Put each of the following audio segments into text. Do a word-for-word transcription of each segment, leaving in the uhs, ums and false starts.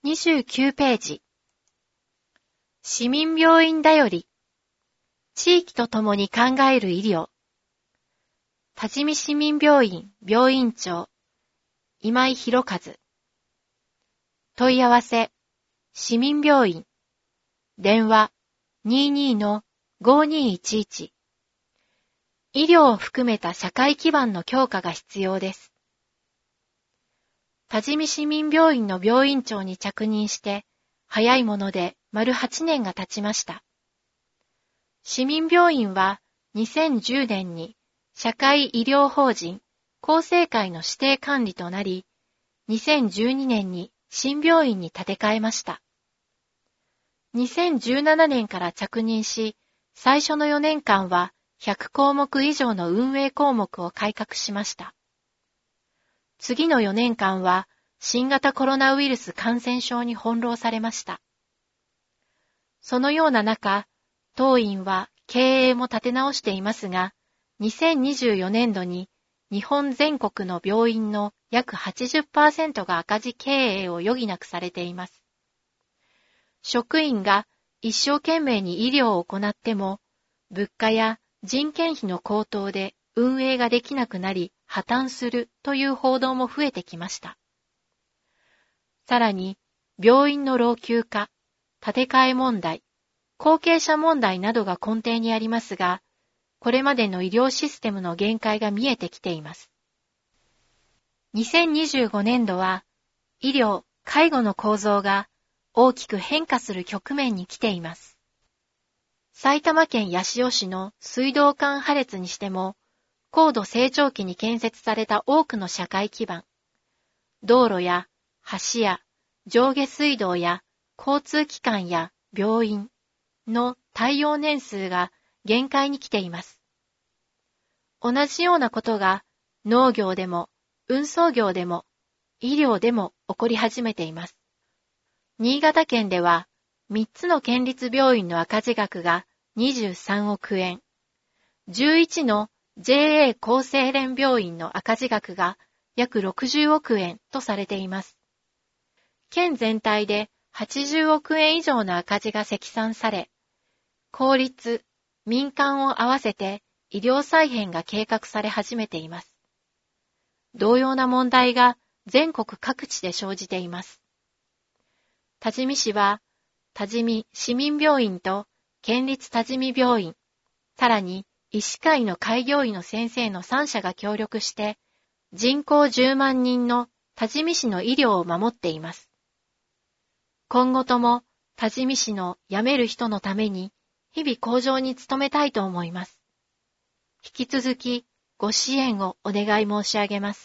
にじゅうきゅうページ。市民病院だより。地域とともに考える医療。多治見市民病院病院長、今井博和。問い合わせ、市民病院。電話、にじゅうにのごにーいちいち。医療を含めた社会基盤の強化が必要です。多治見市民病院の病院長に着任して、早いもので丸はちねんが経ちました。市民病院はにせんじゅうねんに社会医療法人厚生会の指定管理となり、にせんじゅうにねんに新病院に建て替えました。にせんじゅうななねんから着任し、最初のよねんかんはひゃくこうもく以上の運営項目を改革しました。次のよねんかんは新型コロナウイルス感染症に翻弄されました。そのような中、当院は経営も立て直していますが、にせんにじゅうよねんどに日本全国の病院の約 はちじゅっパーセント が赤字経営を余儀なくされています。職員が一生懸命に医療を行っても、物価や人件費の高騰で運営ができなくなり破綻するという報道も増えてきました。さらに、病院の老朽化、建て替え問題、後継者問題などが根底にありますが、これまでの医療システムの限界が見えてきています。にせんにじゅうごねんどは、医療・介護の構造が大きく変化する局面に来ています。埼玉県八潮市の水道管破裂にしても、高度成長期に建設された多くの社会基盤、道路や橋や上下水道や交通機関や病院の耐用年数が限界に来ています。同じようなことが農業でも運送業でも医療でも起こり始めています。新潟県ではみっつの県立病院の赤字額がにじゅうさんおくえん、じゅういちの ジェーエー 厚生連病院の赤字額が約ろくじゅうおくえんとされています。県全体ではちじゅうおくえん以上の赤字が積算され、公立、民間を合わせて医療再編が計画され始めています。同様な問題が全国各地で生じています。多治見市は、多治見市民病院と県立多治見病院、さらに医師会の開業医の先生のさんしゃが協力して、人口じゅうまんにんの多治見市の医療を守っています。今後とも多治見市の辞める人のために、日々向上に努めたいと思います。引き続きご支援をお願い申し上げます。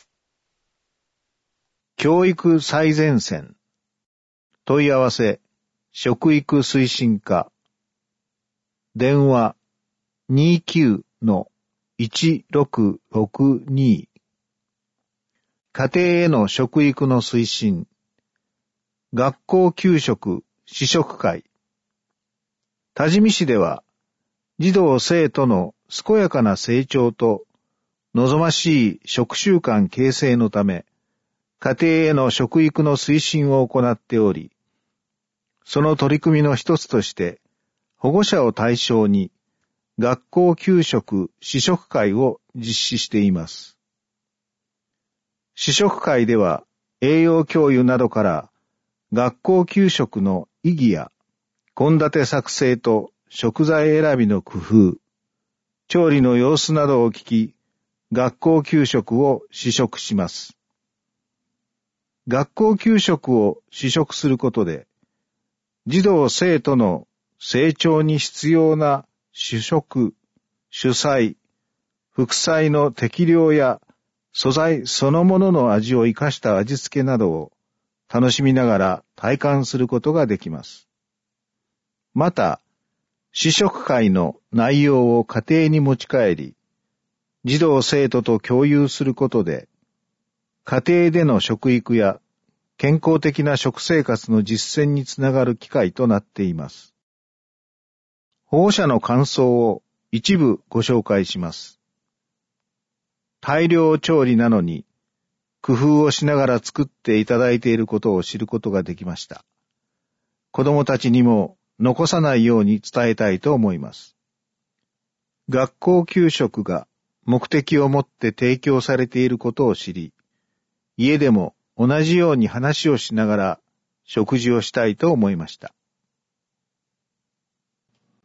教育最前線。問い合わせ、食育推進課。電話 にじゅうきゅうのいちろくろくに。家庭への食育の推進。学校給食試食会。多治見市では、児童生徒の健やかな成長と望ましい食習慣形成のため、家庭への食育の推進を行っており、その取り組みの一つとして、保護者を対象に学校給食試食会を実施しています。試食会では、栄養教諭などから学校給食の意義や献立作成と食材選びの工夫、調理の様子などを聞き、学校給食を試食します。学校給食を試食することで、児童生徒の成長に必要な主食、主菜、副菜の適量や素材そのものの味を生かした味付けなどを楽しみながら体感することができます。また、試食会の内容を家庭に持ち帰り、児童生徒と共有することで、家庭での食育や健康的な食生活の実践につながる機会となっています。保護者の感想を一部ご紹介します。大量調理なのに、 工夫をしながら作っていただいていることを知ることができました。子供たちにも残さないように伝えたいと思います。学校給食が目的を持って提供されていることを知り、家でも同じように話をしながら食事をしたいと思いました。